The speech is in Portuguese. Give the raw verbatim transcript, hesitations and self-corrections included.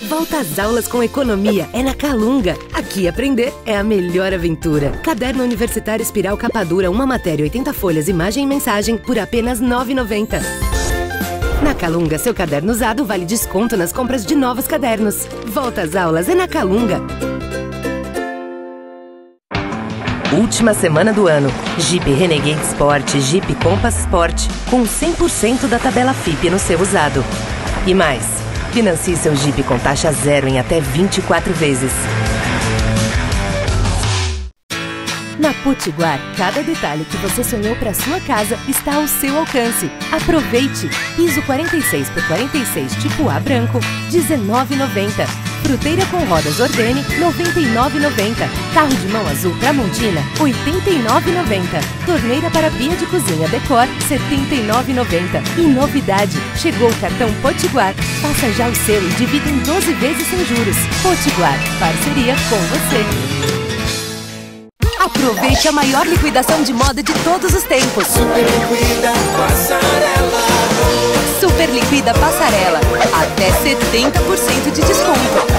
Volta às aulas com economia é na Calunga. Aqui aprender é a melhor aventura. Caderno Universitário Espiral Capa Dura, uma matéria, oitenta folhas, imagem e mensagem por apenas nove reais e noventa centavos. Na Calunga, seu caderno usado vale desconto nas compras de novos cadernos. Volta às aulas é na Calunga. Última semana do ano. Jeep Renegade Sport e Jeep Compass Sport com cem por cento da tabela F I P no seu usado. E mais, financie seu Jeep com taxa zero em até vinte e quatro vezes. Na Potiguar, cada detalhe que você sonhou para sua casa está ao seu alcance. Aproveite! Piso quarenta e seis por quarenta e seis tipo A branco, dezenove reais e noventa centavos. Fruteira com rodas Ordene, noventa e nove reais e noventa centavos. Carro de mão azul Tramontina, oitenta e nove reais e noventa centavos. Torneira para pia de cozinha Decor, setenta e nove reais e noventa centavos. E novidade, chegou o cartão Potiguar. Faça já o seu e divida em doze vezes sem juros. Potiguar, parceria com você. Aproveite a maior liquidação de moda de todos os tempos. Super Liquida Passarela. Super Liquida Passarela. Até setenta por cento de desconto.